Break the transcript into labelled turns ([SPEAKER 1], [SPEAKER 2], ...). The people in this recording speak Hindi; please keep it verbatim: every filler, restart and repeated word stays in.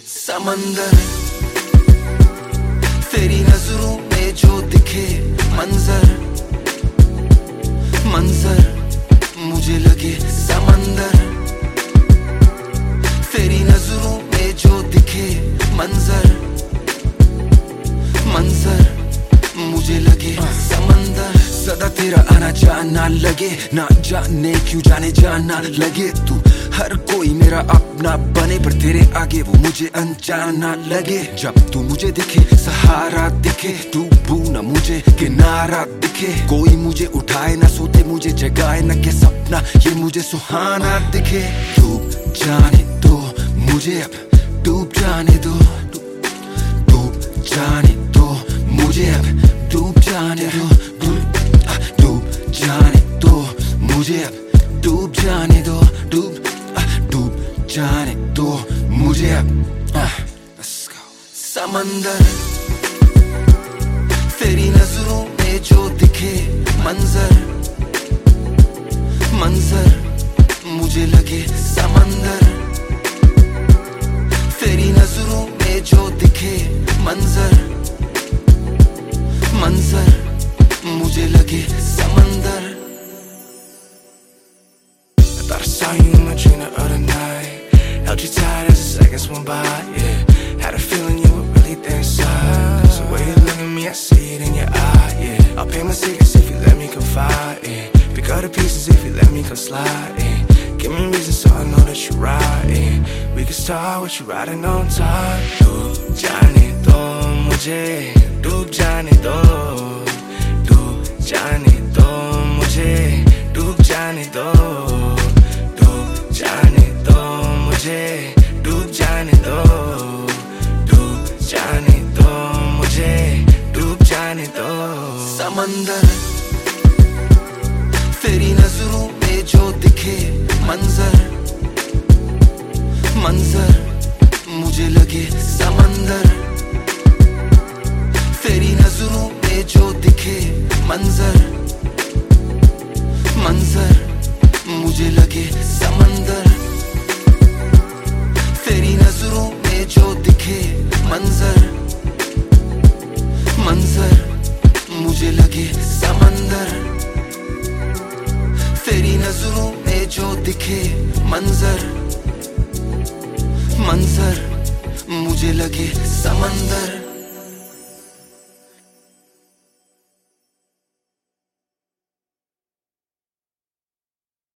[SPEAKER 1] समंदर तेरी नजरों में जो दिखे मंजर मंजर मुझे लगे समंदर तेरी नजरों में जो दिखे मंजर मंजर मुझे लगे समंदर। सदा तेरा आना जाना लगे, ना जाने क्यों जाने जाना लगे। तू हर कोई मेरा अपना बने, पर तेरे आगे वो मुझे अनजाना लगे। जब तू मुझे दिखे सहारा दिखे, डूबू न मुझे किनारा दिखे। कोई मुझे उठाए ना सोते मुझे जगाए न के सपना ये मुझे सुहाना दिखे। डूब जाने दो मुझे अब, डूब जाने दो, डूब जाने दो मुझे अब, डूब जाने दो, डूब जाने दो मुझे अब, डूब जाने दो, डूब डूब जाने दो मुझे अब। समंदर तेरी नजरों में जो दिखे मंजर मंजर मुझे लगे समंदर। तेरी नजरों में जो दिखे मंजर मंजर मुझे लगे समंदर।
[SPEAKER 2] I thought I saw you in my dream the other night. Held you tight as the seconds went by, yeah. Had a feeling you were really there inside. Cause the way you look at me, I see it in your eye, yeah. I'll pay my secrets if you let me confide, yeah. Pick up the pieces if you let me come slide, yeah. Give me reasons so I know that you're right, yeah. We can start with you riding on top. Doob jaane do mujhe, doob jaane do, doob jaane do mujhe, doob jaane do, doob jaane do mujhe, doob jaane do, doob jaane do mujhe, doob jaane do।
[SPEAKER 1] समंदर तेरी नजरों में जो दिखे मंजर मंजर मुझे लगे समंदर। तेरी नजरों में जो दिखे मंजर मंजर मुझे लगे समंदर। तेरी नजरों में जो दिखे मंजर मंजर मुझे लगे समंदर। तेरी नजरों में जो दिखे मंजर मंजर मुझे लगे समंदर।